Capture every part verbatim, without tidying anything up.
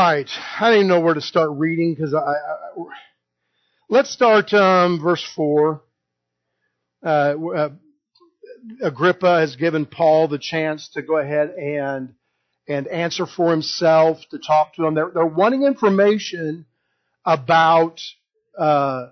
right. I don't even know where to start reading because I, I, let's start um, verse four. Uh, uh, Agrippa has given Paul the chance to go ahead and and answer for himself, to talk to him. They're, they're wanting information about uh,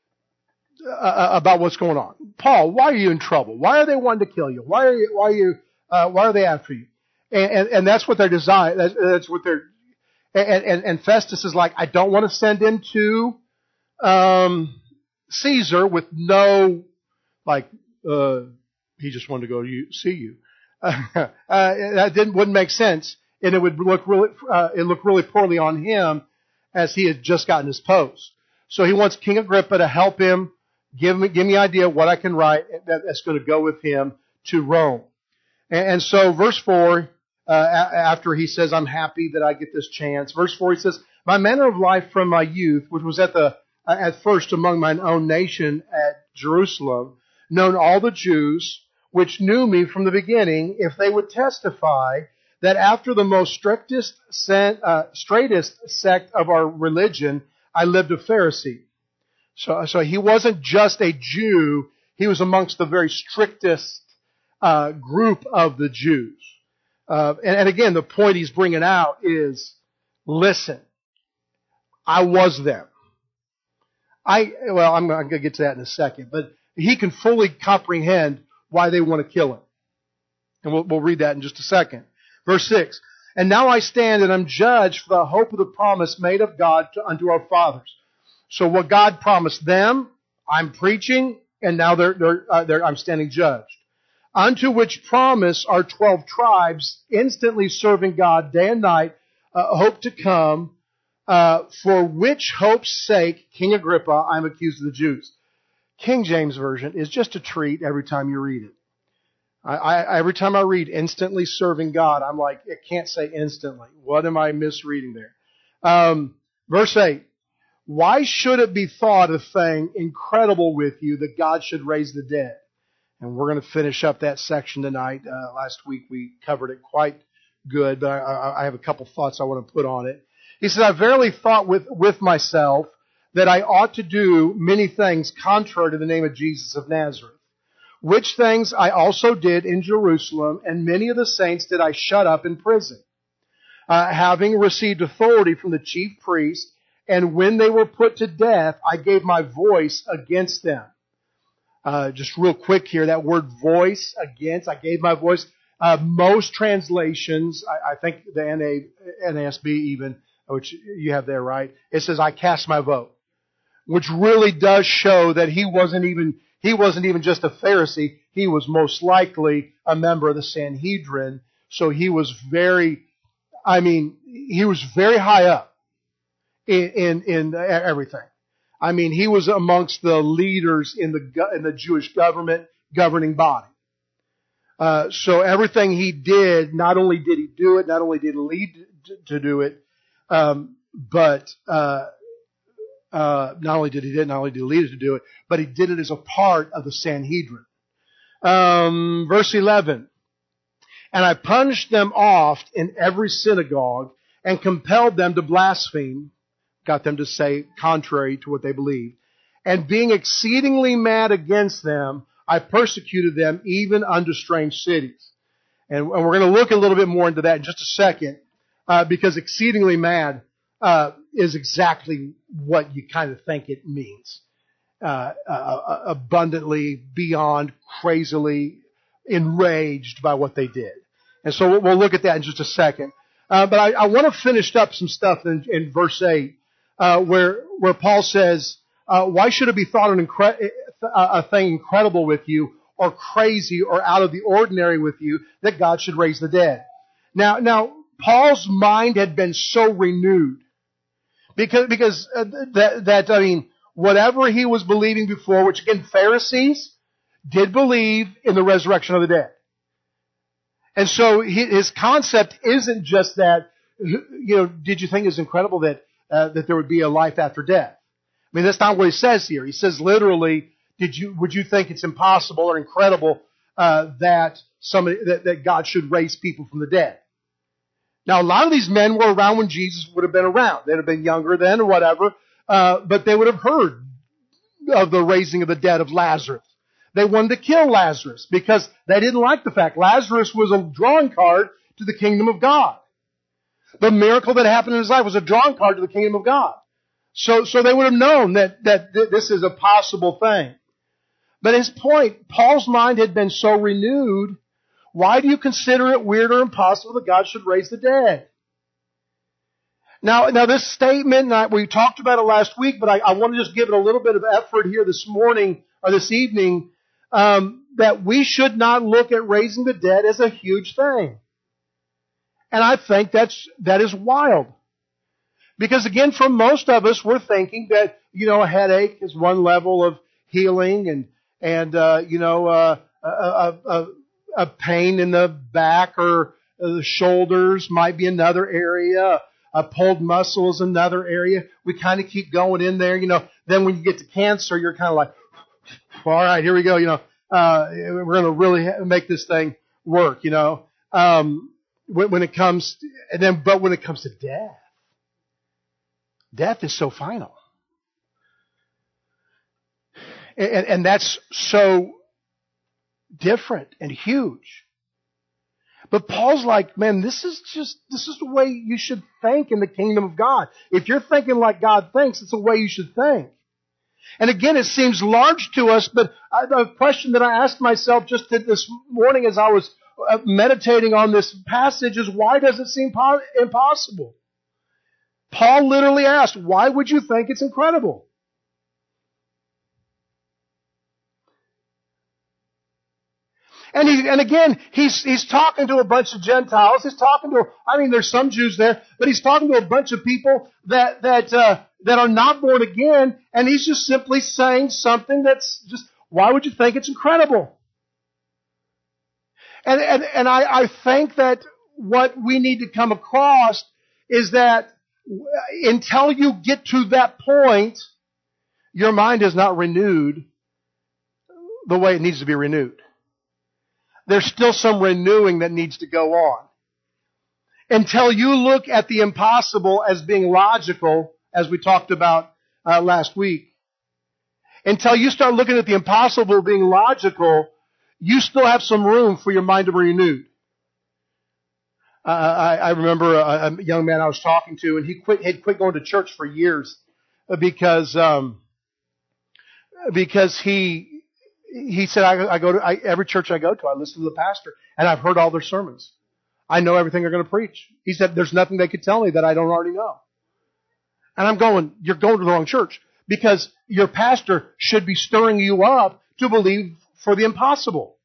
uh, about what's going on. Paul, why are you in trouble? Why are they wanting to kill you? Why are you? Why are you? Uh, why are they after you? And, and, and that's what their desire. That's, that's what they're. And, and, and Festus is like, I don't want to send him to um, Caesar with no, like, uh, he just wanted to go you, see you. Uh, uh, that didn't wouldn't make sense, and it would look really uh, it looked really poorly on him as he had just gotten his post. So he wants King Agrippa to help him, give me give me an idea of what I can write that, that's going to go with him to Rome. And, and so, verse four. Uh, after he says, I'm happy that I get this chance. Verse four, he says, my manner of life from my youth, which was at the uh, at first among mine own nation at Jerusalem, known all the Jews, which knew me from the beginning, if they would testify that after the most strictest, uh, straightest sect of our religion, I lived a Pharisee. So, so he wasn't just a Jew, he was amongst the very strictest uh, group of the Jews. Uh, and, and again, the point he's bringing out is, listen, I was them. I, well, I'm, I'm going to get to that in a second, but he can fully comprehend why they want to kill him. And we'll, we'll read that in just a second. Verse six, and now I stand and I'm judged for the hope of the promise made of God to, unto our fathers. So what God promised them, I'm preaching, and now they're, they're, uh, they're, I'm standing judged. Unto which promise our twelve tribes, instantly serving God day and night, uh, hope to come, uh, for which hope's sake, King Agrippa, I'm accused of the Jews. King James Version is just a treat every time you read it. I, I, every time I read instantly serving God, I'm like, it can't say instantly. What am I misreading there? Um, verse eight, why should it be thought a thing incredible with you that God should raise the dead? And we're going to finish up that section tonight. Uh, last week we covered it quite good, but I, I have a couple thoughts I want to put on it. He said, I verily thought with, with myself that I ought to do many things contrary to the name of Jesus of Nazareth, which things I also did in Jerusalem, and many of the saints did I shut up in prison, uh, having received authority from the chief priest, and when they were put to death, I gave my voice against them. Uh, just real quick here, that word voice, against, I gave my voice. Uh, most translations, I, I think the N A, N A S B even, which you have there, right? It says, I cast my vote. Which really does show that he wasn't even, he wasn't even just a Pharisee. He was most likely a member of the Sanhedrin. So he was very, I mean, he was very high up in, in, in everything. I mean, he was amongst the leaders in the in the Jewish government governing body. Uh, so everything he did, not only did he do it, not only did he lead to do it, um, but uh, uh, not only did he did it, not only did he lead to do it, but he did it as a part of the Sanhedrin. Um, verse eleven, and I punished them oft in every synagogue and compelled them to blaspheme. Got them to say contrary to what they believed. And being exceedingly mad against them, I persecuted them even unto strange cities. And, and we're going to look a little bit more into that in just a second, uh, because exceedingly mad uh, is exactly what you kind of think it means. Uh, uh, abundantly, beyond, crazily enraged by what they did. And so we'll look at that in just a second. Uh, but I, I want to finish up some stuff in, in verse eight. Uh, where where Paul says, uh, why should it be thought an incre- a thing incredible with you, or crazy, or out of the ordinary with you, that God should raise the dead? Now, now Paul's mind had been so renewed because because uh, that that I mean, whatever he was believing before, which again Pharisees did believe in the resurrection of the dead, and so his concept isn't just that. You know, did you think it's incredible that? Uh, that there would be a life after death. I mean, that's not what he says here. He says literally, did you would you think it's impossible or incredible uh, that somebody that, that God should raise people from the dead? Now, a lot of these men were around when Jesus would have been around. They'd have been younger then or whatever, uh, but they would have heard of the raising of the dead of Lazarus. They wanted to kill Lazarus because they didn't like the fact Lazarus was a drawing card to the kingdom of God. The miracle that happened in his life was a drawing card to the kingdom of God. So, so they would have known that, that this is a possible thing. But his point, Paul's mind had been so renewed. Why do you consider it weird or impossible that God should raise the dead? Now, now this statement, we talked about it last week, but I, I want to just give it a little bit of effort here this morning or this evening, um, that we should not look at raising the dead as a huge thing. And I think that's, that is wild. Because again, for most of us, we're thinking that, you know, a headache is one level of healing and, and, uh, you know, uh, a, a, a, a pain in the back or the shoulders might be another area. A pulled muscle is another area. We kind of keep going in there, you know. Then when you get to cancer, you're kind of like, all right, here we go, you know. Uh, we're going to really make this thing work, you know. Um, when, when it comes, to, and then, but when it comes to death, death is so final. And, and that's so different and huge. But Paul's like, man, this is just, this is the way you should think in the kingdom of God. If you're thinking like God thinks, it's the way you should think. And again, it seems large to us, but I, the question that I asked myself just this morning as I was meditating on this passage is, why does it seem po- impossible? Paul literally asked, why would you think it's incredible? And he, and again, he's, he's talking to a bunch of Gentiles. He's talking to, I mean, there's some Jews there, but he's talking to a bunch of people that, that, uh, that are not born again. And he's just simply saying something that's just, why would you think it's incredible? And, and, and I, I think that what we need to come across is that until you get to that point, your mind is not renewed the way it needs to be renewed. There's still some renewing that needs to go on. Until you look at the impossible as being logical, as we talked about uh, last week, until you start looking at the impossible being logical, you still have some room for your mind to be renewed. Uh, I, I remember a, a young man I was talking to, and he quit, had quit going to church for years because um, because he he said, I, I go to I, every church I go to, I listen to the pastor, and I've heard all their sermons. I know everything they're going to preach. He said, there's nothing they could tell me that I don't already know. And I'm going, you're going to the wrong church, because your pastor should be stirring you up to believe for the impossible.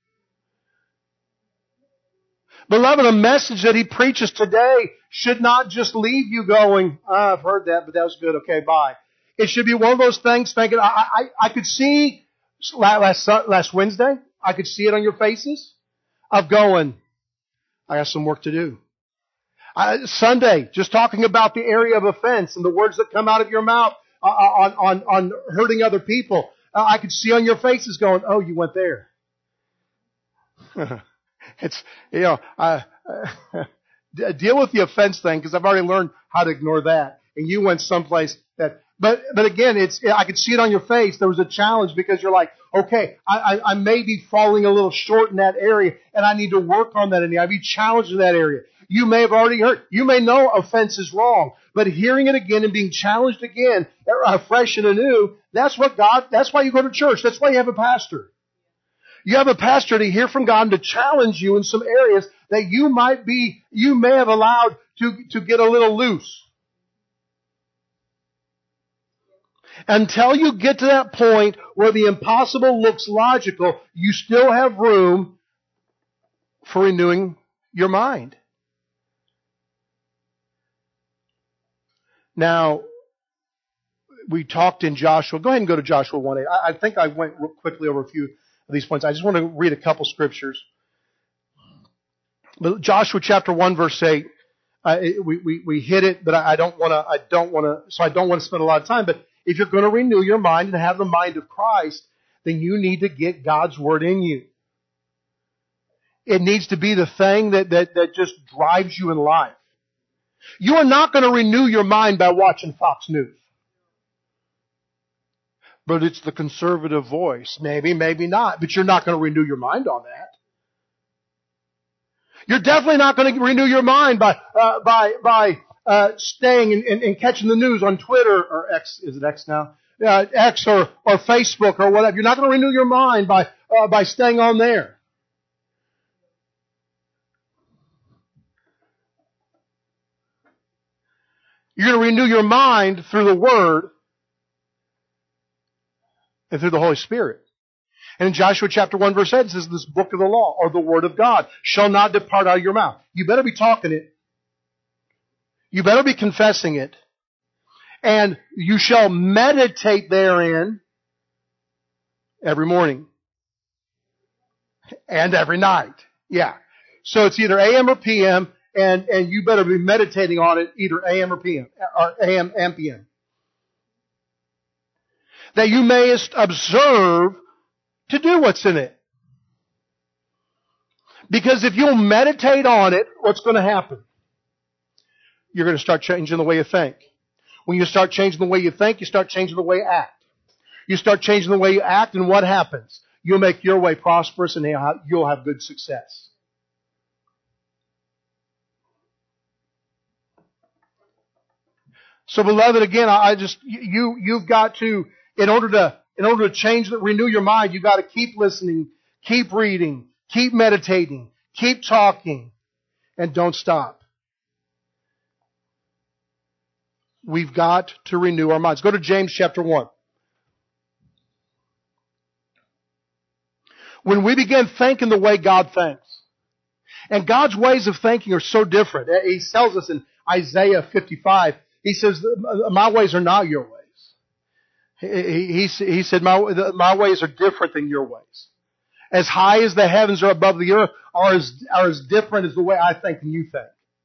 Beloved, a message that he preaches today should not just leave you going, oh, I've heard that, but that was good. Okay, bye. It should be one of those things thinking, I, I, I could see last, last Wednesday, I could see it on your faces of going, I got some work to do. Uh, Sunday, just talking about the area of offense and the words that come out of your mouth uh, on, on, on hurting other people. Uh, I could see on your faces going, oh, you went there. It's, you know, uh, deal with the offense thing, because I've already learned how to ignore that. And you went someplace that, but, but again, it's, I could see it on your face. There was a challenge because you're like, okay, I, I, I may be falling a little short in that area, and I need to work on that area. I be challenged in that area. You may have already heard, you may know offense is wrong, but hearing it again and being challenged again, fresh and anew, that's what God, that's why you go to church. That's why you have a pastor. You have a pastor to hear from God and to challenge you in some areas that you might be, you may have allowed to, to get a little loose. Until you get to that point where the impossible looks logical, you still have room for renewing your mind. Now, we talked in Joshua. Go ahead and go to Joshua one eight. I, I think I went real quickly over a few of these points. I just want to read a couple scriptures. But Joshua chapter one verse eight. Uh, we, we we hit it, but I, I don't want to. I don't want to. So I don't want to spend a lot of time. But if you're going to renew your mind and have the mind of Christ, then you need to get God's word in you. It needs to be the thing that that that just drives you in life. You are not going to renew your mind by watching Fox News. But it's the conservative voice. Maybe, maybe not. But you're not going to renew your mind on that. You're definitely not going to renew your mind by uh, by by uh, staying and, and, and catching the news on Twitter or X. Is it X now? Uh, X or or Facebook or whatever. You're not going to renew your mind by uh, by staying on there. You're going to renew your mind through the Word and through the Holy Spirit. And in Joshua chapter one verse eight it says, this book of the law or the Word of God shall not depart out of your mouth. You better be talking it. You better be confessing it. And you shall meditate therein every morning. And every night. Yeah. So it's either A M or P M, and, and you better be meditating on it either A M or P M, or A M and P M. That you mayest observe to do what's in it. Because if you'll meditate on it, what's going to happen? You're going to start changing the way you think. When you start changing the way you think, you start changing the way you act. You start changing the way you act, and what happens? You'll make your way prosperous, and you'll have good success. So, beloved, again, I just you you've got to in order to in order to change, renew your mind, you've got to keep listening, keep reading, keep meditating, keep talking, and don't stop. We've got to renew our minds. Go to James chapter one. When we begin thinking the way God thinks, and God's ways of thinking are so different. He tells us in Isaiah fifty-five, He says, my ways are not your ways. He, he, he said, my, my ways are different than your ways. As high as the heavens are above the earth are as, are as different as the way I think than you think.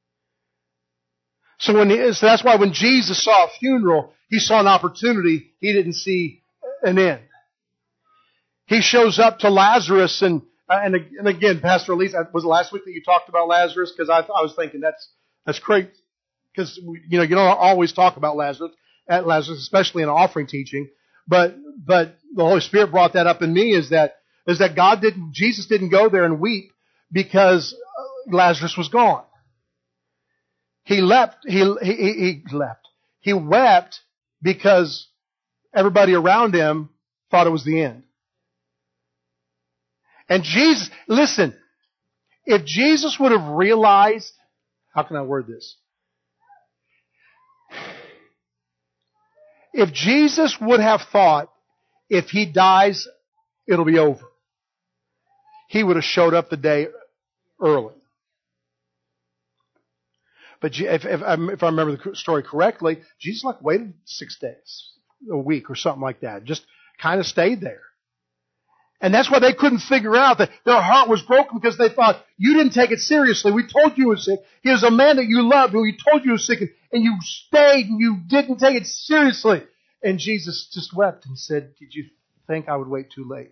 So, when he, so that's why when Jesus saw a funeral, He saw an opportunity. He didn't see an end. He shows up to Lazarus and, and, and again, Pastor Elise, was it last week that you talked about Lazarus? Because I, I was thinking that's, that's great. Because, you know, you don't always talk about Lazarus, at Lazarus, especially in offering teaching. But, but the Holy Spirit brought that up in me is that, is that God didn't, Jesus didn't go there and weep because Lazarus was gone. He leapt, he, he, he leapt. He wept because everybody around him thought it was the end. And Jesus, listen, if Jesus would have realized, how can I word this? If Jesus would have thought, if He dies, it'll be over, He would have showed up the day early. But if, if, if I remember the story correctly, Jesus like waited six days, a week or something like that. Just kind of stayed there. And that's why they couldn't figure out that their heart was broken because they thought, you didn't take it seriously. We told you he was sick. He was a man that you loved who we told you was sick and you stayed and you didn't take it seriously. And Jesus just wept and said, did you think I would wait too late?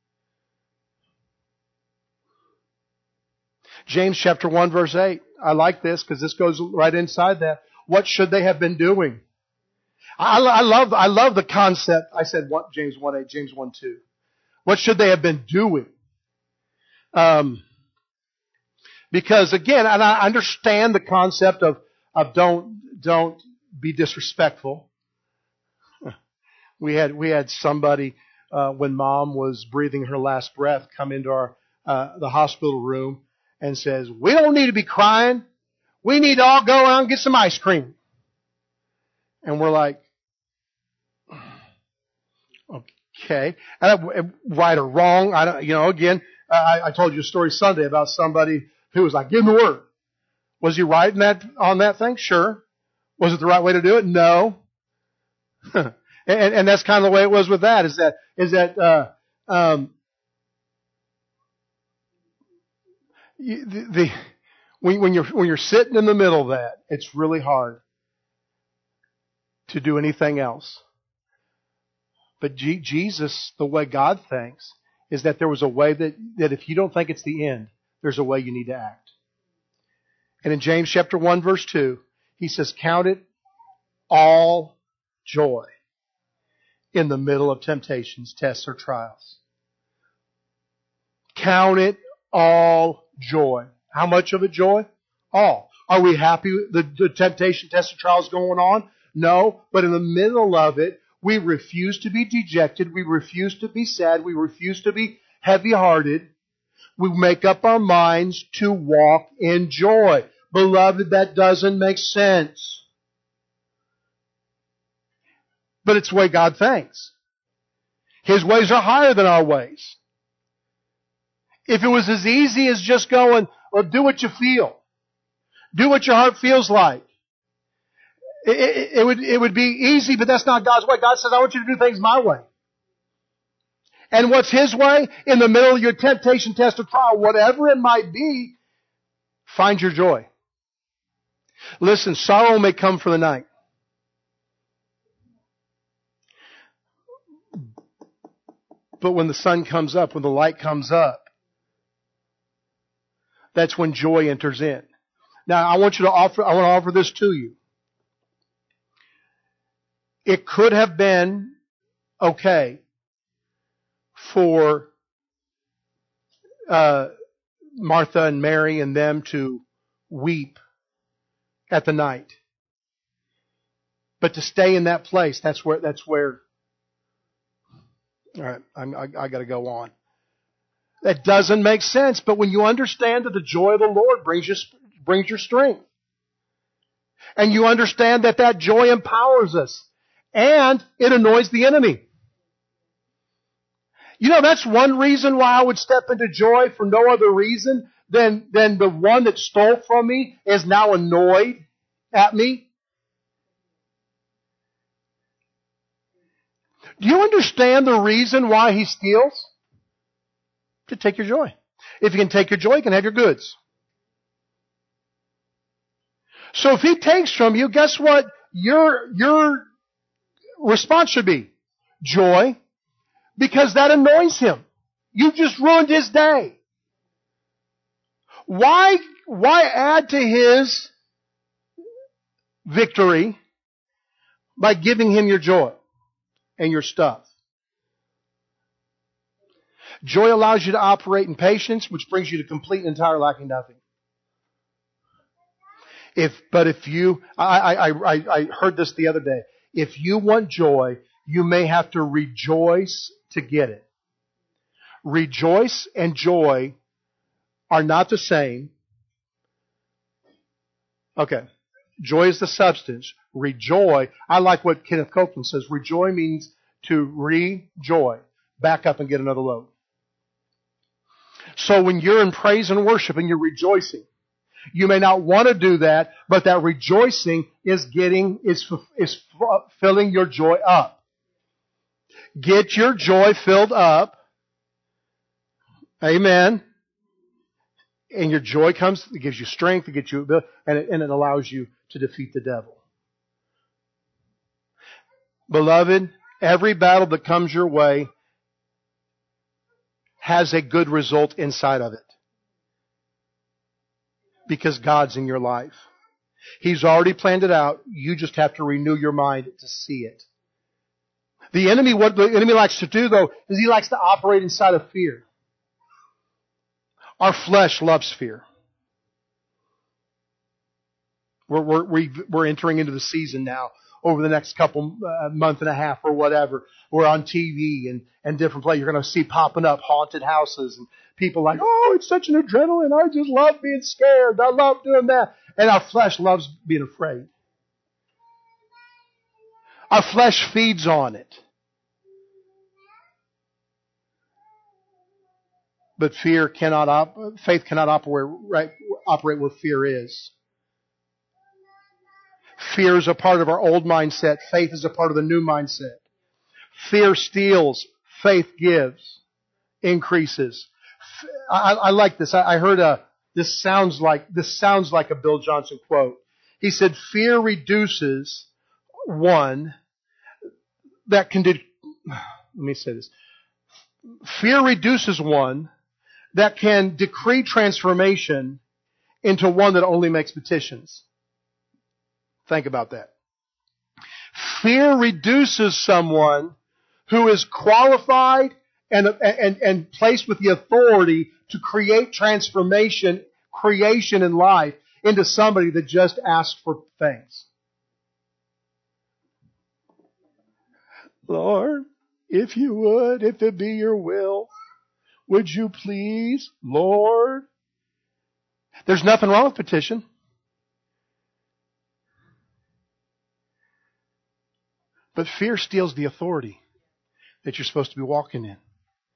James chapter one verse eight. I like this because this goes right inside that. What should they have been doing? I, I love I love the concept. I said what, James one eight, James one two. What should they have been doing? Um, because again, and I understand the concept of, of don't, don't be disrespectful. We had, we had somebody, uh, when Mom was breathing her last breath come into our, uh, the hospital room and says, we don't need to be crying. We need to all go out and get some ice cream. And we're like, okay. Okay, and right or wrong, I don't, you know, again, I, I told you a story Sunday about somebody who was like, give him the word. Was he right in that, on that thing? Sure. Was it the right way to do it? No. and, and that's kind of the way it was with that, is that, is that, uh, um, the, the when, when you're, when you're sitting in the middle of that, it's really hard to do anything else. But G- Jesus, the way God thinks, is that there was a way that, that if you don't think it's the end, there's a way you need to act. And in James chapter one verse two, he He says, count it all joy in the middle of temptations, tests, or trials. Count it all joy. How much of it joy? All. Are we happy with the, the temptation, tests, and trials going on? No. But in the middle of it, we refuse to be dejected. We refuse to be sad. We refuse to be heavy-hearted. We make up our minds to walk in joy. Beloved, that doesn't make sense. But it's the way God thinks. His ways are higher than our ways. If it was as easy as just going, well, do what you feel. Do what your heart feels like. It, it, it would, it would be easy, but that's not God's way. God says, I want you to do things my way. And what's His way? In the middle of your temptation, test, or trial, whatever it might be, find your joy. Listen, sorrow may come for the night. But when the sun comes up, when the light comes up, that's when joy enters in. Now, I want you to offer, I want to offer this to you. It could have been okay for uh, Martha and Mary and them to weep at the night. But to stay in that place, that's where, that's where, all right, I'm, I, I got to go on. That doesn't make sense, but when you understand that the joy of the Lord brings you, brings your strength, and you understand that that joy empowers us, and it annoys the enemy. You know, that's one reason why I would step into joy for no other reason than, than the one that stole from me is now annoyed at me. Do you understand the reason why he steals? To take your joy. If you can take your joy, you can have your goods. So if he takes from you, guess what? Your, your response should be joy, because that annoys him. You just ruined his day. Why, why add to his victory by giving him your joy and your stuff? Joy allows you to operate in patience, which brings you to complete and entire lacking nothing. If, but if you, I, I, I, I heard this the other day. If you want joy, you may have to rejoice to get it. Rejoice and joy are not the same. Okay. Joy is the substance. Rejoice. I like what Kenneth Copeland says. Rejoice means to rejoy. Back up and get another load. So when you're in praise and worship and you're rejoicing, you may not want to do that, but that rejoicing is getting, is, is filling your joy up. Get your joy filled up. Amen. And your joy comes, it gives you strength, it gives you, and it, and it allows you to defeat the devil. Beloved, every battle that comes your way has a good result inside of it. Because God's in your life. He's already planned it out. You just have to renew your mind to see it. The enemy, what the enemy likes to do though, is he likes to operate inside of fear. Our flesh loves fear. We're, we're, we're entering into the season now. Over the next couple uh, month and a half or whatever, we're on T V and, and different places. You're going to see popping up haunted houses and people like, oh, it's such an adrenaline. I just love being scared. I love doing that. And our flesh loves being afraid. Our flesh feeds on it. But fear cannot, op- faith cannot operate, right, operate where fear is. Fear is a part of our old mindset. Faith is a part of the new mindset. Fear steals. Faith gives. Increases. I, I like this. I, I heard a, this sounds like, this sounds like a Bill Johnson quote. He said, fear reduces one that can, de- let me say this. Fear reduces one that can decree transformation into one that only makes petitions. Think about that. Fear reduces someone who is qualified and, and, and placed with the authority to create transformation, creation in life, into somebody that just asks for things. Lord, if you would, if it be your will, would you please, Lord? There's nothing wrong with petition. But fear steals the authority that you're supposed to be walking in.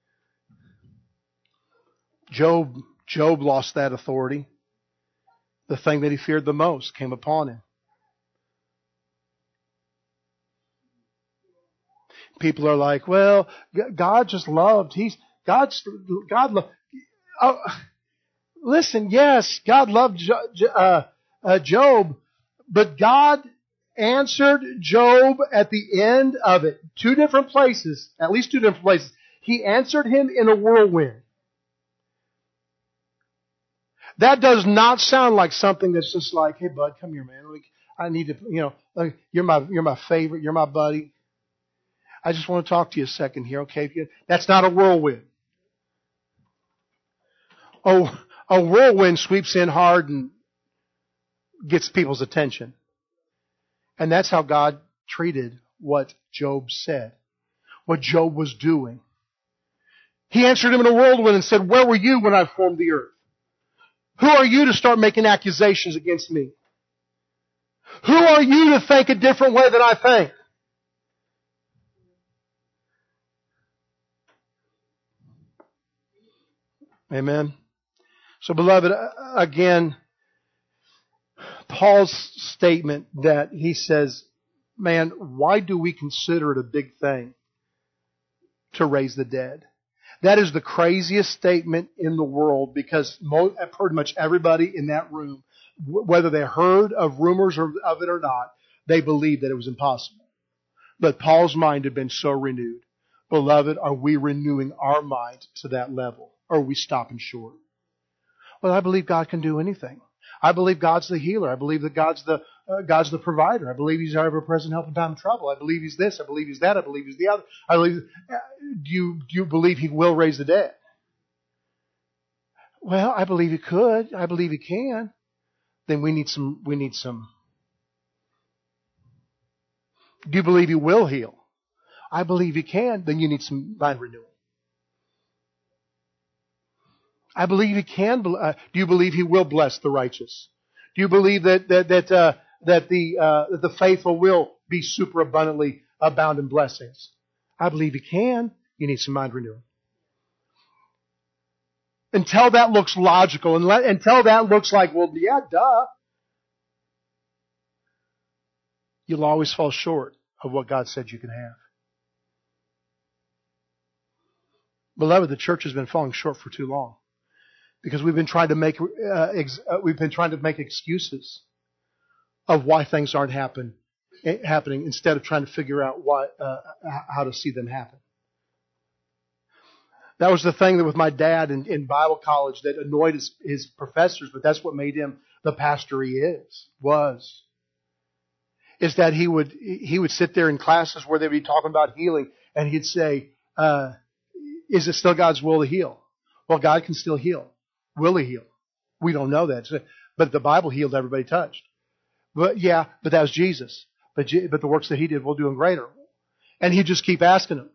Job, Job lost that authority. The thing that he feared the most came upon him. People are like, well, God just loved. He's God's God loved. Oh, listen, yes, God loved uh, uh, Job, but God answered Job at the end of it. Two different places, at least two different places. He answered him in a whirlwind. That does not sound like something that's just like, hey, bud, come here, man. I need to, you know, you're my, you're my favorite. You're my buddy. I just want to talk to you a second here, okay? That's not a whirlwind. Oh, a whirlwind sweeps in hard and gets people's attention. And that's how God treated what Job said, what Job was doing. He answered him in a whirlwind and said, where were you when I formed the earth? Who are you to start making accusations against me? Who are you to think a different way than I think? Amen. So, beloved, again, Paul's statement that he says, man, why do we consider it a big thing to raise the dead? That is the craziest statement in the world, because most, pretty much everybody in that room, whether they heard of rumors of it or not, they believed that it was impossible. But Paul's mind had been so renewed. Beloved, are we renewing our mind to that level? Or are we stopping short? Well, I believe God can do anything. I believe God's the healer. I believe that God's the uh, God's the provider. I believe He's our ever-present help in time of trouble. I believe He's this. I believe He's that. I believe He's the other. I believe. Uh, do you do you believe He will raise the dead? Well, I believe He could. I believe He can. Then we need some. We need some. Do you believe He will heal? I believe He can. Then you need some mind renewal. I believe He can. Uh, do you believe He will bless the righteous? Do you believe that that that uh, that the uh, that the faithful will be super abundantly abound in blessings? I believe He can. You need some mind renewal. Until that looks logical, and let, until that looks like, well, yeah, duh, you'll always fall short of what God said you can have. Beloved, the church has been falling short for too long. Because we've been trying to make uh, ex- uh, we've been trying to make excuses of why things aren't happen, eh, happening instead of trying to figure out why uh, how to see them happen. That was the thing that with my dad in, in Bible college that annoyed his, his professors, but that's what made him the pastor he is was. Is that he would he would sit there in classes where they'd be talking about healing, and he'd say, uh, "Is it still God's will to heal?" Well, God can still heal. Will He heal? We don't know that. But the Bible healed everybody touched. But yeah, but that was Jesus. But but the works that He did, we'll do them greater. And He'd just keep asking them.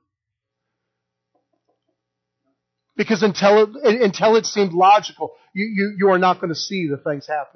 Because until it, until it seemed logical, you, you, you are not going to see the things happen.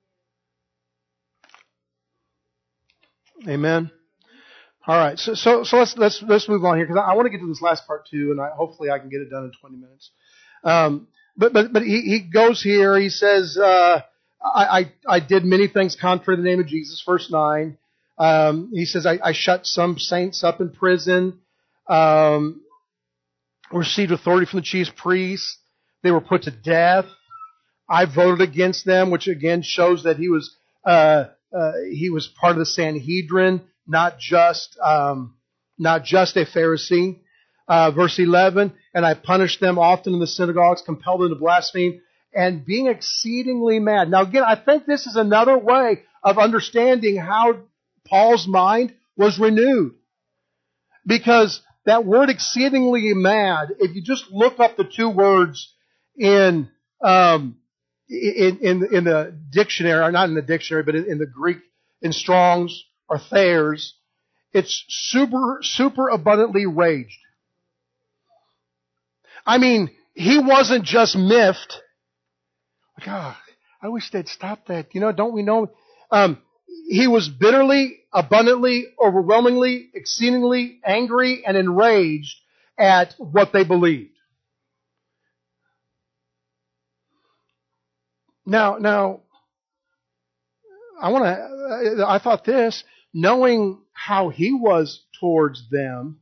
Amen. All right. So so so let's let's let's move on here, because I, I want to get to this last part too, and I, hopefully I can get it done in twenty minutes. Um, But but but he, he goes here. He says, uh, I, I I did many things contrary to the name of Jesus. Verse nine. Um, he says, I, I shut some saints up in prison. Um, received authority from the chief priests. They were put to death. I voted against them, which again shows that he was uh, uh, he was part of the Sanhedrin, not just um, not just a Pharisee. Uh, verse eleven, and I punished them often in the synagogues, compelled them to blaspheme, and being exceedingly mad. Now again, I think this is another way of understanding how Paul's mind was renewed. Because that word exceedingly mad, if you just look up the two words in um, in, in in the dictionary, or not in the dictionary, but in, in the Greek, in Strong's or Thayer's, it's super super abundantly raged. I mean, he wasn't just miffed. God, I wish they'd stop that. You know, don't we know? Um, he was bitterly, abundantly, overwhelmingly, exceedingly angry and enraged at what they believed. Now, now, I want to, I thought this, knowing how he was towards them,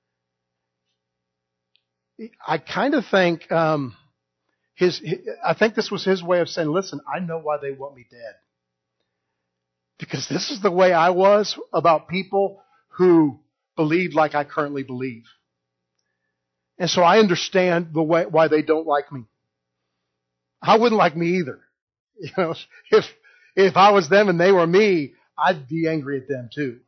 I kind of think, um, his, I think this was his way of saying, listen, I know why they want me dead. Because this is the way I was about people who believed like I currently believe. And so I understand the way, why they don't like me. I wouldn't like me either. You know, if, if I was them and they were me, I'd be angry at them too.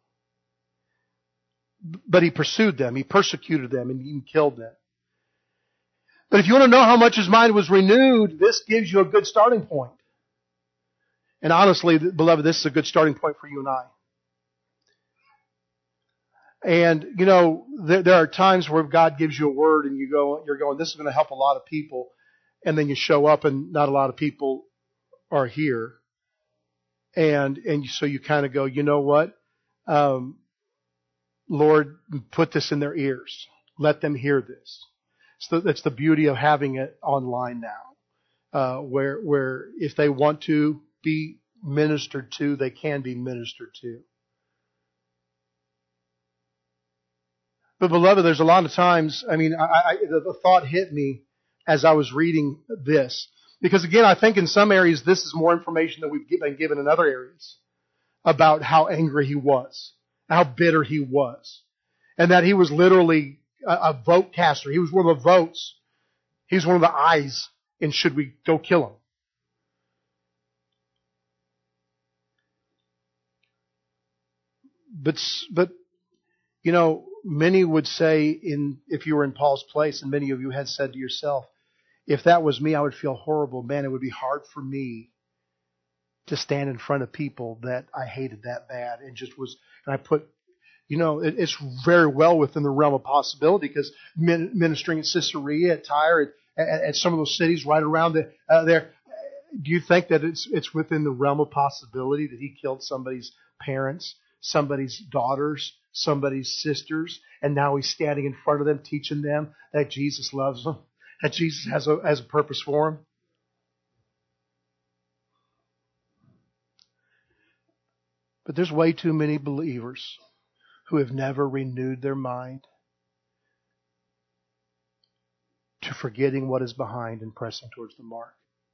But he pursued them, he persecuted them, and even killed them. But if you want to know how much his mind was renewed, this gives you a good starting point. And honestly, beloved, this is a good starting point for you and I. And, you know, there, there are times where God gives you a word and you go, you're going, this is going to help a lot of people. And then you show up and not a lot of people are here. And, and so you kind of go, you know what? Um, Lord, put this in their ears. Let them hear this. So that's the beauty of having it online now. Uh, where, where if they want to be ministered to, they can be ministered to. But beloved, there's a lot of times, I mean, I, I, the, the thought hit me as I was reading this. Because again, I think in some areas this is more information than we've been given in other areas about how angry he was, how bitter he was, and that he was literally a, a vote caster. He was one of the votes. He was one of the eyes in should we go kill him. But, but, you know, many would say in, if you were in Paul's place, and many of you had said to yourself, if that was me, I would feel horrible. Man, it would be hard for me to stand in front of people that I hated that bad and just was, and I put, you know, it, it's very well within the realm of possibility because ministering at Caesarea, at Tyre, at, at, at some of those cities right around the, uh, there, do you think that it's, it's within the realm of possibility that he killed somebody's parents, somebody's daughters, somebody's sisters, and now he's standing in front of them teaching them that Jesus loves them, that Jesus has a, has a purpose for them? But there's way too many believers who have never renewed their mind to forgetting what is behind and pressing towards the mark.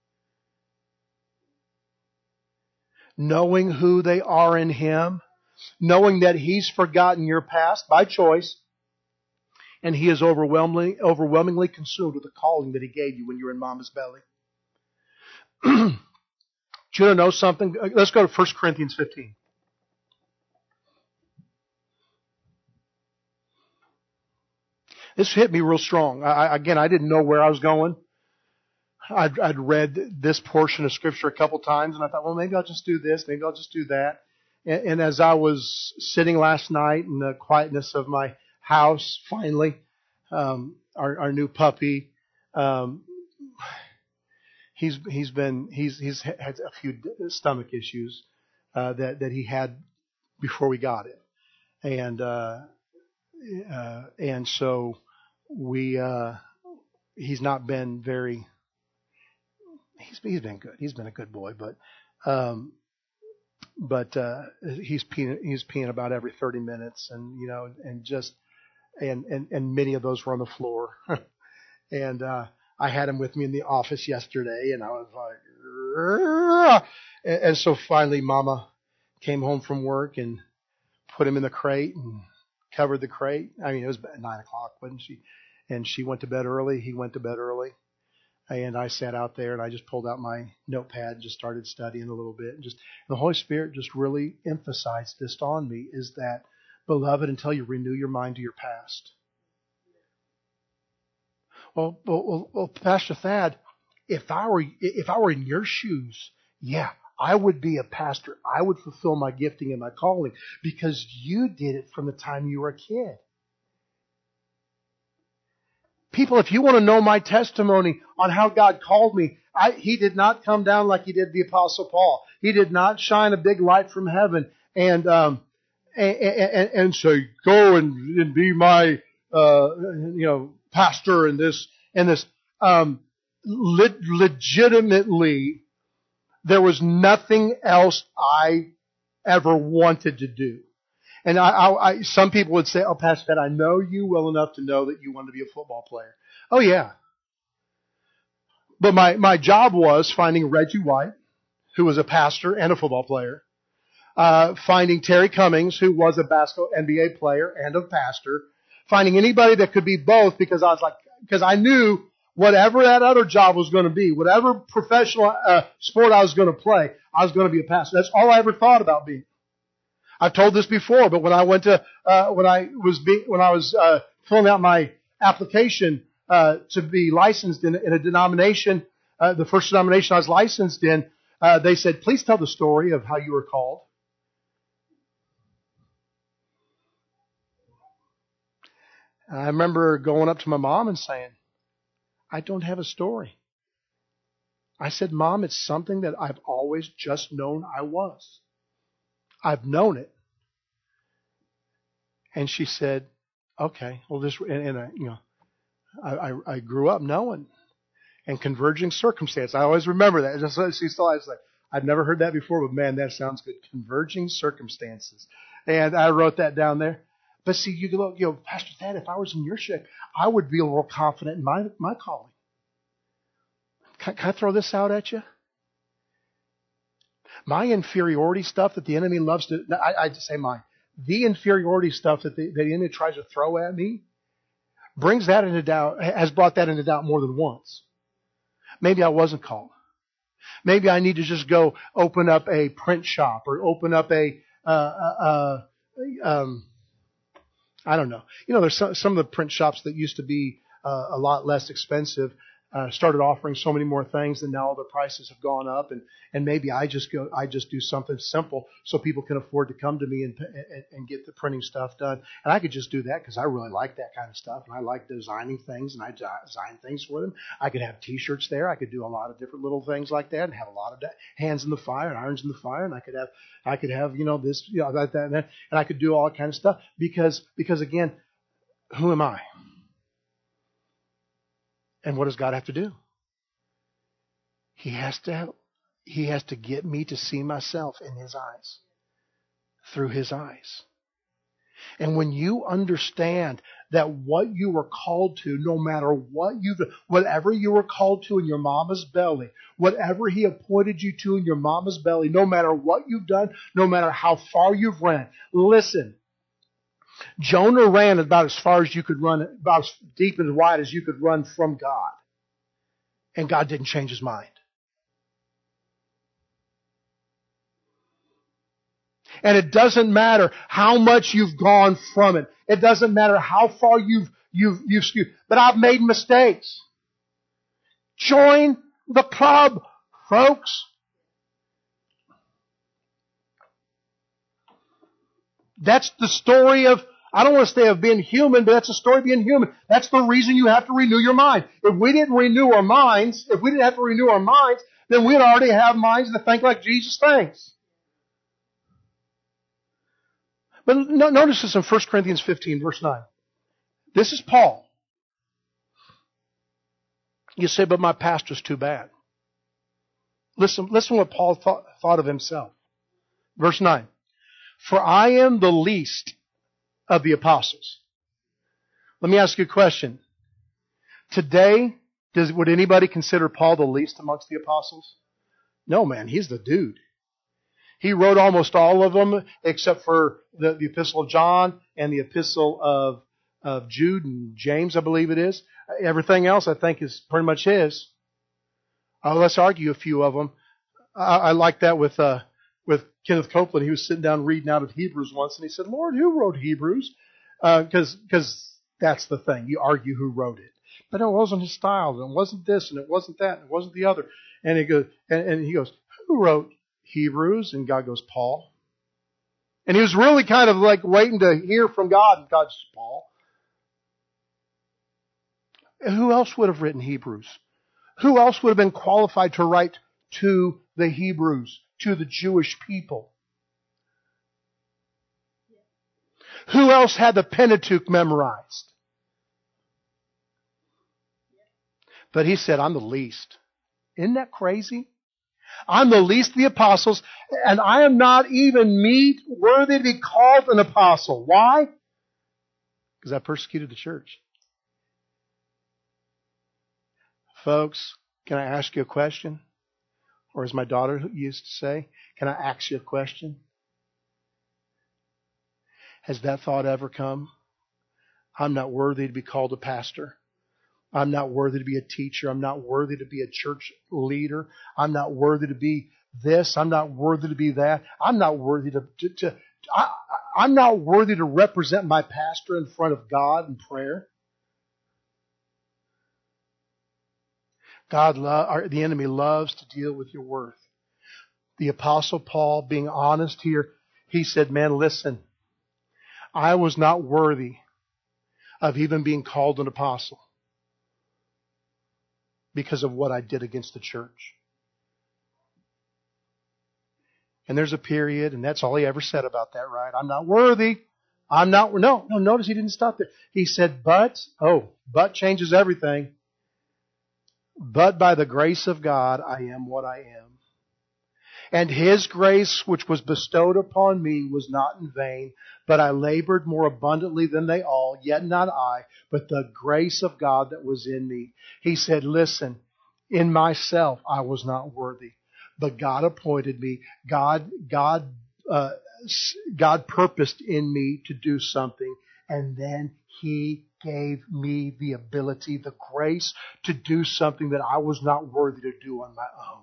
Knowing who they are in Him, knowing that He's forgotten your past by choice, and He is overwhelmingly, overwhelmingly consumed with the calling that He gave you when you were in Mama's belly. Do you want to know something? Let's go to First Corinthians fifteen. This hit me real strong. I, again, I didn't know where I was going. I'd, I'd read this portion of Scripture a couple times, and I thought, well, maybe I'll just do this. Maybe I'll just do that. And, and as I was sitting last night in the quietness of my house, finally, um, our, our new puppy, um, he's he's been he's he's had a few stomach issues uh, that that he had before we got it, and uh, uh, and so we uh, he's not been very. He's he's been good. He's been a good boy, but um, but uh, he's peeing he's peeing about every thirty minutes, and you know, and just and and and many of those were on the floor, and uh, I had him with me in the office yesterday, and I was like, and, and so finally, Mama came home from work and put him in the crate and covered the crate. I mean, it was nine o'clock, wasn't she? And she went to bed early. He went to bed early. And I sat out there and I just pulled out my notepad and just started studying a little bit. And just and the Holy Spirit just really emphasized this on me, is that, beloved, until you renew your mind to your past. Well, well, well, Pastor Thad, if I were if I were in your shoes, yeah, I would be a pastor. I would fulfill my gifting and my calling because you did it from the time you were a kid. People, if you want to know my testimony on how God called me, I, He did not come down like He did the Apostle Paul. He did not shine a big light from heaven and um, and, and, and say, "Go and, and be my uh, you know pastor," and this and this. Um, le- legitimately, there was nothing else I ever wanted to do. And I, I, I, some people would say, "Oh, Pastor Ted, I know you well enough to know that you want to be a football player." Oh, yeah. But my, my job was finding Reggie White, who was a pastor and a football player, uh, finding Terry Cummings, who was a basketball N B A player and a pastor, finding anybody that could be both, because I was like, because I knew whatever that other job was going to be, whatever professional uh, sport I was going to play, I was going to be a pastor. That's all I ever thought about being. I've told this before, but when I went to uh, when I was be, when I was uh, filling out my application uh, to be licensed in, in a denomination, uh, the first denomination I was licensed in, uh, they said, "Please tell the story of how you were called." And I remember going up to my mom and saying, "I don't have a story." I said, "Mom, it's something that I've always just known I was. I've known it." And she said, "Okay, well, this," and, and I, you know, I, I, I grew up knowing, and converging circumstance. I always remember that. Just she saw, I was like, I'd never heard that before, but man, that sounds good. Converging circumstances, and I wrote that down there. But see, you go, you know, Pastor Thad, if I was in your shoe, I would be a little confident in my my calling. Can, can I throw this out at you? My inferiority stuff that the enemy loves to, I, I just say mine. The inferiority stuff that the, the enemy tries to throw at me brings that into doubt, has brought that into doubt more than once. Maybe I wasn't called. Maybe I need to just go open up a print shop or open up a, uh, uh, uh, um, I don't know. You know, there's some, some of the print shops that used to be uh, a lot less expensive. Uh, started offering so many more things, and now all the prices have gone up. And, and maybe I just go, I just do something simple so people can afford to come to me and, and, and get the printing stuff done. And I could just do that because I really like that kind of stuff, and I like designing things, and I design things for them. I could have T-shirts there. I could do a lot of different little things like that, and have a lot of hands in the fire and irons in the fire. And I could have, I could have, you know, this, you know, that, that, and that, and I could do all that kind of stuff because, because again, who am I? And what does God have to do? He has to have, He has to get me to see myself in His eyes, through His eyes. And when you understand that what you were called to, no matter what you've, whatever you were called to in your mama's belly, whatever He appointed you to in your mama's belly, no matter what you've done, no matter how far you've ran, listen. Jonah ran about as far as you could run, about as deep and wide as you could run from God. And God didn't change His mind. And it doesn't matter how much you've gone from it. It doesn't matter how far you've, you've, you've skewed. But I've made mistakes. Join the club, folks. That's the story of, I don't want to say of being human, but that's the story of being human. That's the reason you have to renew your mind. If we didn't renew our minds, if we didn't have to renew our minds, then we'd already have minds that think like Jesus thinks. But notice this in First Corinthians fifteen, verse nine. This is Paul. You say, but my pastor's too bad. Listen, listen what Paul thought, thought of himself. Verse nine. For I am the least of the apostles. Let me ask you a question. Today, does would anybody consider Paul the least amongst the apostles? No, man, he's the dude. He wrote almost all of them except for the, the Epistle of John and the Epistle of, of Jude and James, I believe it is. Everything else, I think, is pretty much his. Oh, let's argue a few of them. I, I like that with uh, with Kenneth Copeland. He was sitting down reading out of Hebrews once, and he said, Lord, who wrote Hebrews? Because uh, because that's the thing. You argue who wrote it. But it wasn't his style, and it wasn't this, and it wasn't that, and it wasn't the other. And he goes, and, and he goes, who wrote Hebrews? And God goes, Paul. And he was really kind of like waiting to hear from God, and God says, Paul. Who else would have written Hebrews? Who else would have been qualified to write to the Hebrews, to the Jewish people? Who else had the Pentateuch memorized? But he said, I'm the least. Isn't that crazy? I'm the least of the apostles, and I am not even meet worthy to be called an apostle. Why? Because I persecuted the church. Folks, can I ask you a question? Or as my daughter used to say, can I ask you a question? Has that thought ever come? I'm not worthy to be called a pastor. I'm not worthy to be a teacher. I'm not worthy to be a church leader. I'm not worthy to be this. I'm not worthy to be that. I'm not worthy to, to, to I, I'm not worthy to represent my pastor in front of God in prayer. God, lo- or the enemy loves to deal with your worth. The Apostle Paul, being honest here, he said, man, listen, I was not worthy of even being called an apostle because of what I did against the church. And there's a period, and that's all he ever said about that, right? I'm not worthy. I'm not, no, no, notice he didn't stop there. He said, but, oh, but changes everything. But by the grace of God, I am what I am. And His grace, which was bestowed upon me, was not in vain, but I labored more abundantly than they all, yet not I, but the grace of God that was in me. He said, listen, in myself I was not worthy, but God appointed me. God, God, uh, God purposed in me to do something, and then He gave me the ability, the grace to do something that I was not worthy to do on my own.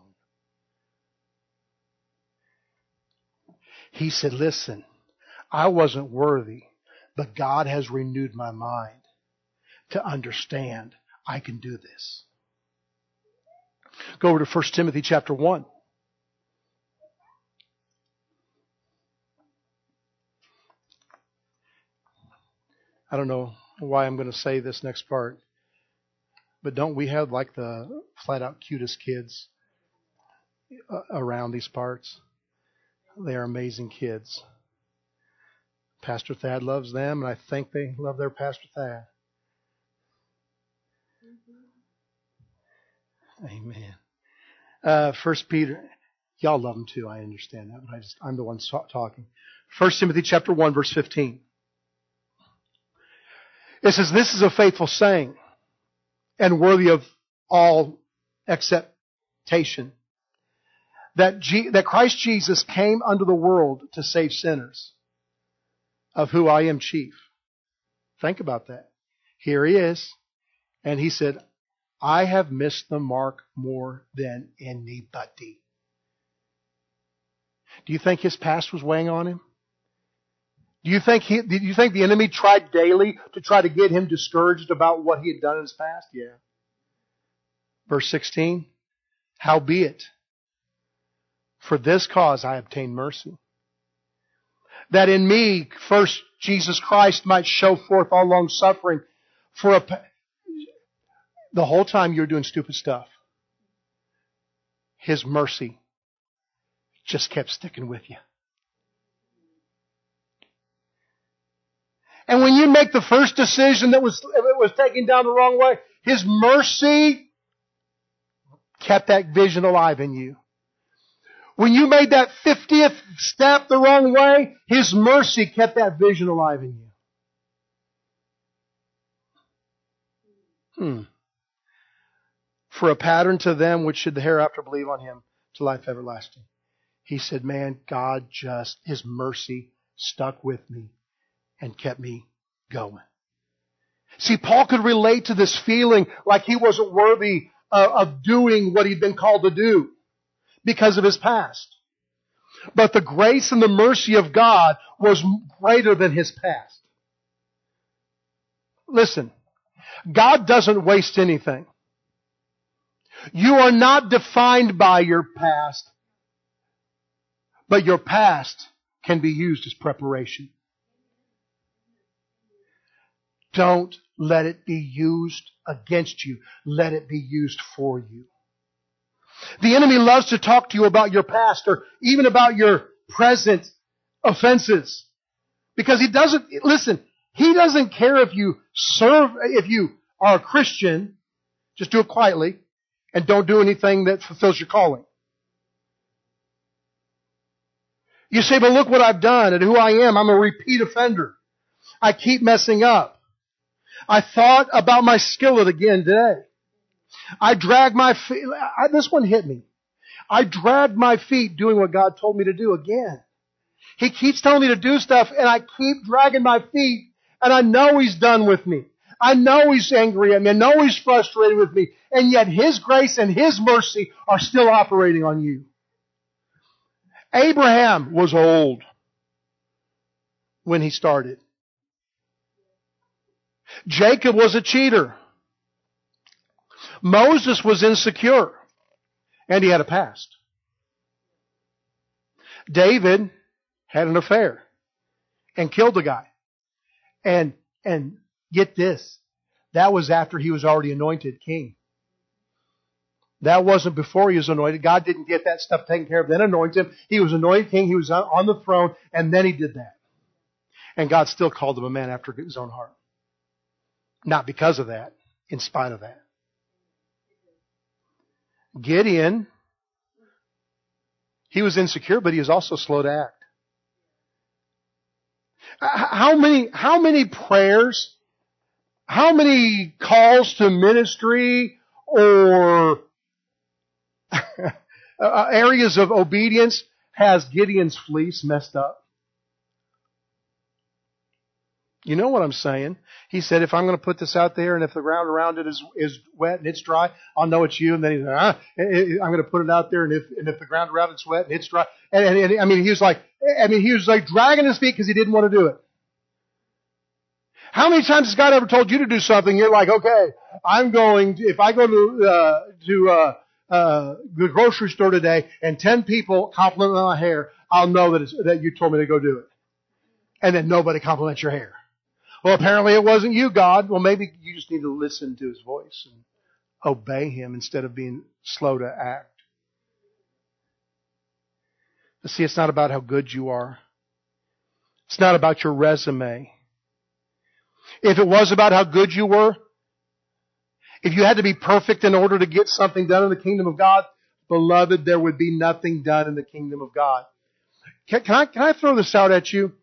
He said, listen, I wasn't worthy, but God has renewed my mind to understand I can do this. Go over to First Timothy chapter one. I don't know why I'm going to say this next part, but don't we have like the flat out cutest kids around these parts? They are amazing kids. Pastor Thad loves them, and I think they love their Pastor Thad. Amen. Uh, First Peter, y'all love them too. I understand that, but I just I'm the one talking. First Timothy chapter one, verse fifteen. It says, "This is a faithful saying, and worthy of all acceptation, that G- that Christ Jesus came unto the world to save sinners, of who I am chief." Think about that. Here He is, and He said, I have missed the mark more than anybody. Do you think His past was weighing on Him? Do you think he, do you think the enemy tried daily to try to get Him discouraged about what He had done in His past? Yeah. Verse sixteen, howbeit, for this cause I obtained mercy, that in me first Jesus Christ might show forth all long suffering for a, the whole time you're doing stupid stuff. His mercy just kept sticking with you. And when you make the first decision that was, it was taken down the wrong way, His mercy kept that vision alive in you. When you made that fiftieth step the wrong way, His mercy kept that vision alive in you. Hmm. For a pattern to them which should hereafter believe on Him to life everlasting. He said, man, God just, His mercy stuck with me and kept me going. See, Paul could relate to this feeling like he wasn't worthy uh, of doing what he'd been called to do because of his past. But the grace and the mercy of God was greater than his past. Listen, God doesn't waste anything. You are not defined by your past, but your past can be used as preparation. Don't let it be used against you. Let it be used for you. The enemy loves to talk to you about your past or even about your present offenses. Because he doesn't, listen, he doesn't care if you serve, if you are a Christian, just do it quietly and don't do anything that fulfills your calling. You say, but look what I've done and who I am. I'm a repeat offender. I keep messing up. I thought about my skillet again today. I dragged my feet. I, this one hit me. I dragged my feet doing what God told me to do again. He keeps telling me to do stuff and I keep dragging my feet and I know He's done with me. I know He's angry at me. I know He's frustrated with me. And yet His grace and His mercy are still operating on you. Abraham was old when he started. Jacob was a cheater. Moses was insecure. And he had a past. David had an affair and killed a guy. And, and get this, that was after he was already anointed king. That wasn't before he was anointed. God didn't get that stuff taken care of, then anoint him. He was anointed king, he was on the throne, and then he did that. And God still called him a man after his own heart. Not because of that, in spite of that. Gideon, he was insecure, but he was also slow to act. How many, how many prayers, how many calls to ministry or areas of obedience has Gideon's fleece messed up? You know what I'm saying? He said, if I'm going to put this out there and if the ground around it is is wet and it's dry, I'll know it's you. And then he's like, ah, I'm going to put it out there and if and if the ground around it's wet and it's dry. And, and, and I mean, he was like, I mean, he was like dragging his feet because he didn't want to do it. How many times has God ever told you to do something? You're like, okay, I'm going to, if I go to, uh, to, uh, uh, the grocery store today and ten people compliment my hair, I'll know that it's, that you told me to go do it. And then nobody compliments your hair. Well, apparently it wasn't you, God. Well, maybe you just need to listen to His voice and obey Him instead of being slow to act. But see, it's not about how good you are. It's not about your resume. If it was about how good you were, if you had to be perfect in order to get something done in the kingdom of God, beloved, there would be nothing done in the kingdom of God. Can, can I, can I throw this out at you?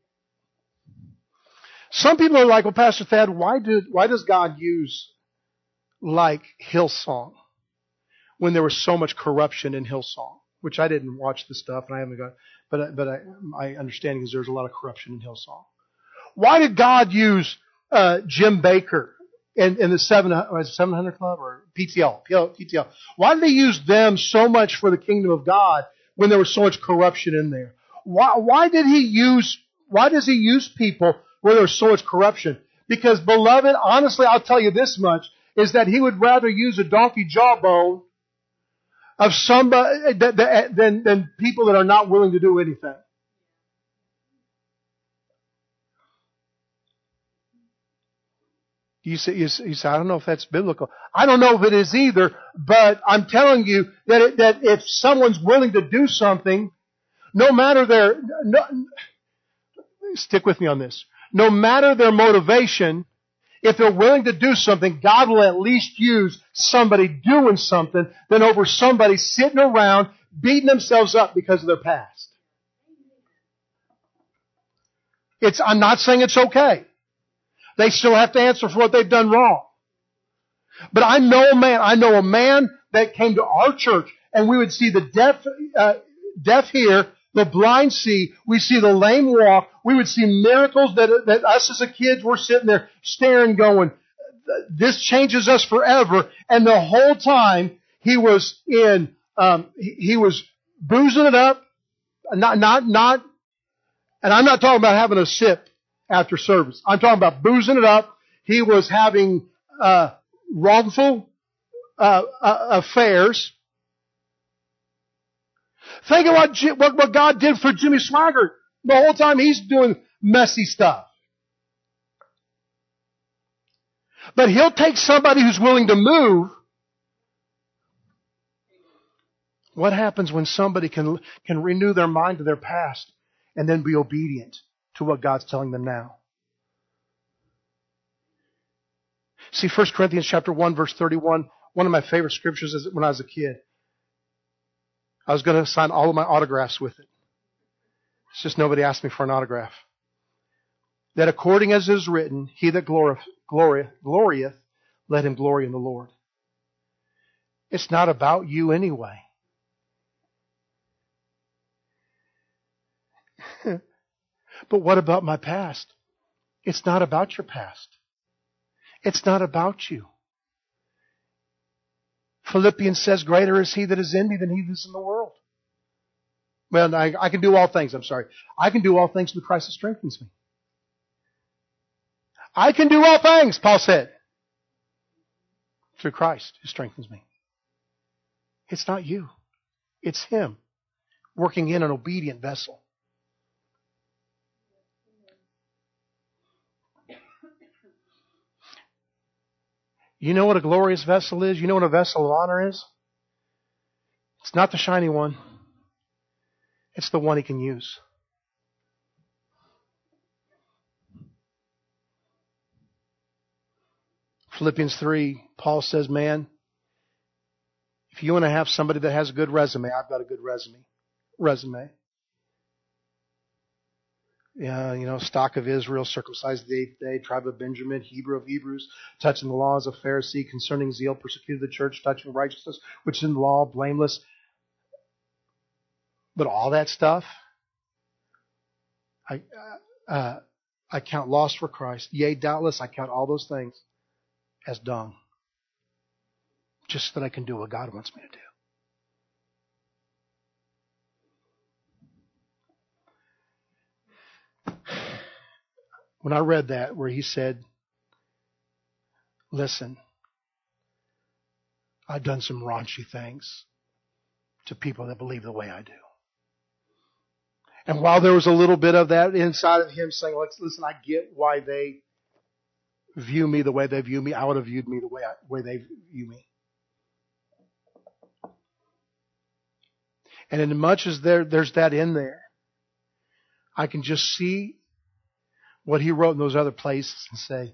Some people are like, well, Pastor Thad, why did, why does God use like Hillsong when there was so much corruption in Hillsong? Which I didn't watch the stuff and I haven't got, but, but I, my understanding is there's a lot of corruption in Hillsong. Why did God use, uh, Jim Baker and, and the seven, seven hundred Club or P T L, P T L? Why did they use them so much for the kingdom of God when there was so much corruption in there? Why, why did He use, why does He use people where there's so much corruption? Because, beloved, honestly, I'll tell you this much, is that He would rather use a donkey jawbone of somebody than, than people that are not willing to do anything. You say, you say, you say, I don't know if that's biblical. I don't know if it is either, but I'm telling you that, it, that if someone's willing to do something, no matter their, no, stick with me on this. No matter their motivation, if they're willing to do something, God will at least use somebody doing something than over somebody sitting around beating themselves up because of their past. It's, I'm not saying it's okay. They still have to answer for what they've done wrong. But I know a man, I know a man that came to our church and we would see the deaf, uh, deaf hear, the blind see, we see the lame walk, we would see miracles that, that us as a kids were sitting there staring going, this changes us forever. And the whole time, He was in, um, he, he was boozing it up. Not, not, not, and I'm not talking about having a sip after service. I'm talking about boozing it up. He was having, uh, wrongful, uh, uh affairs. Think of what, what, what God did for Jimmy Swaggart. The whole time he's doing messy stuff. But He'll take somebody who's willing to move. What happens when somebody can, can renew their mind to their past and then be obedient to what God's telling them now? See, First Corinthians chapter one, verse thirty-one, one of my favorite scriptures is when I was a kid. I was going to sign all of my autographs with it. It's just nobody asked me for an autograph. That according as is written, he that glorieth, glorieth, glorieth, let him glory in the Lord. It's not about you anyway. But what about my past? It's not about your past. It's not about you. Philippians says, greater is he that is in me than he that is in the world. Well, I, I can do all things, I'm sorry. I can do all things through Christ that strengthens me. I can do all things, Paul said, through Christ who strengthens me. It's not you. It's Him working in an obedient vessel. You know what a glorious vessel is? You know what a vessel of honor is? It's not the shiny one. It's the one He can use. Philippians three, Paul says, man, if you want to have somebody that has a good resume, I've got a good resume. Resume. Yeah, you know, stock of Israel, circumcised the eighth day, tribe of Benjamin, Hebrew of Hebrews, touching the laws of Pharisee, concerning zeal, persecuted the church, touching righteousness, which is in the law, blameless. But all that stuff, I uh, I count loss for Christ. Yea, doubtless, I count all those things as dung, just so that I can do what God wants me to do. When I read that, where he said, listen, I've done some raunchy things to people that believe the way I do. And while there was a little bit of that inside of him saying, listen, I get why they view me the way they view me, I would have viewed me the way, I, way they view me. And in much as there, there's that in there, I can just see what he wrote in those other places and say,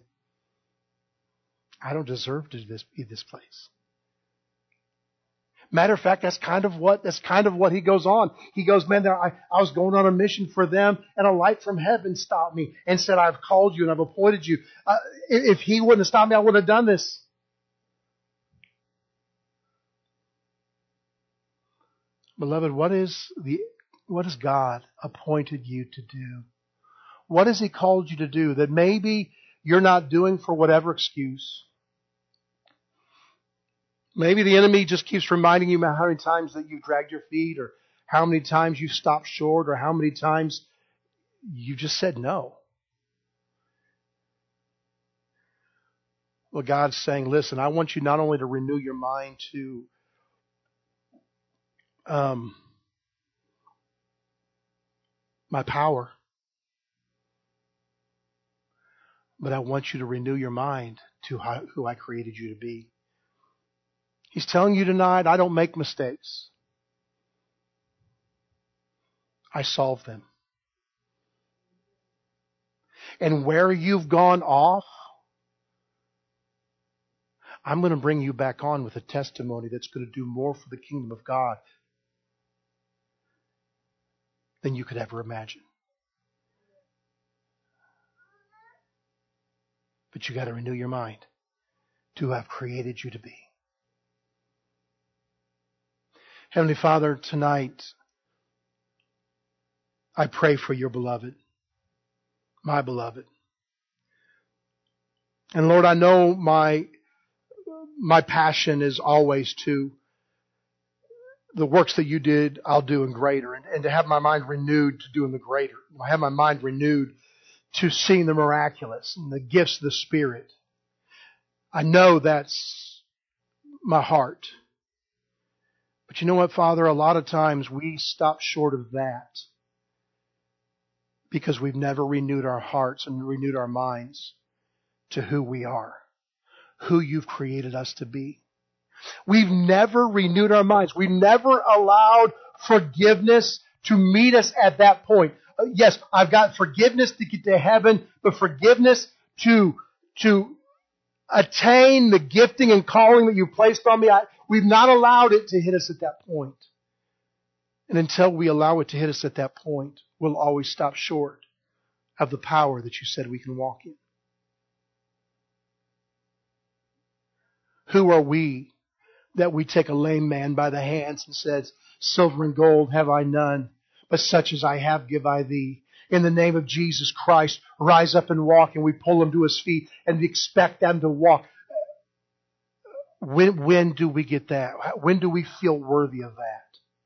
I don't deserve to be this place. Matter of fact, that's kind of what that's kind of what he goes on. He goes, man, I, I was going on a mission for them, and a light from heaven stopped me and said, I've called you and I've appointed you. Uh, if he wouldn't have stopped me, I wouldn't have done this. Beloved, what is the what has God appointed you to do? What has He called you to do that maybe you're not doing for whatever excuse? Maybe the enemy just keeps reminding you how many times that you've dragged your feet, or how many times you've stopped short, or how many times you just said no. Well, God's saying, listen, I want you not only to renew your mind to um, my power, but I want you to renew your mind to how, who I created you to be. He's telling you tonight, I don't make mistakes. I solve them. And where you've gone off, I'm going to bring you back on with a testimony that's going to do more for the kingdom of God than you could ever imagine. But you got to renew your mind to who I've created you to be. Heavenly Father, tonight, I pray for your beloved, my beloved. And Lord, I know my, my passion is always to the works that you did, I'll do in greater. And, and to have my mind renewed to doing the greater. I have my mind renewed to seeing the miraculous and the gifts of the Spirit. I know that's my heart. But you know what, Father? A lot of times we stop short of that because we've never renewed our hearts and renewed our minds to who we are, who you've created us to be. We've never renewed our minds. We've never allowed forgiveness to meet us at that point. Uh, yes, I've got forgiveness to get to heaven, but forgiveness to, to attain the gifting and calling that you placed on me, I, we've not allowed it to hit us at that point. And until we allow it to hit us at that point, we'll always stop short of the power that you said we can walk in. Who are we that we take a lame man by the hands and says, silver and gold have I none, but such as I have give I thee. In the name of Jesus Christ, rise up and walk, and we pull him to his feet and we expect them to walk. When, when do we get that? When do we feel worthy of that?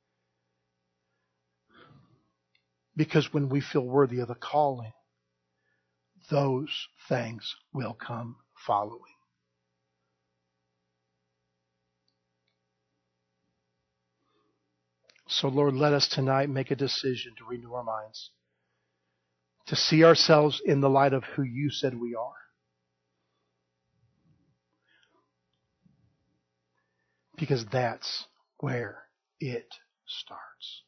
Because when we feel worthy of the calling, those things will come following. So Lord, let us tonight make a decision to renew our minds, to see ourselves in the light of who you said we are. Because that's where it starts.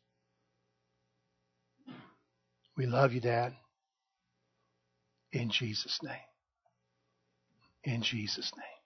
We love you, Dad. In Jesus' name. In Jesus' name.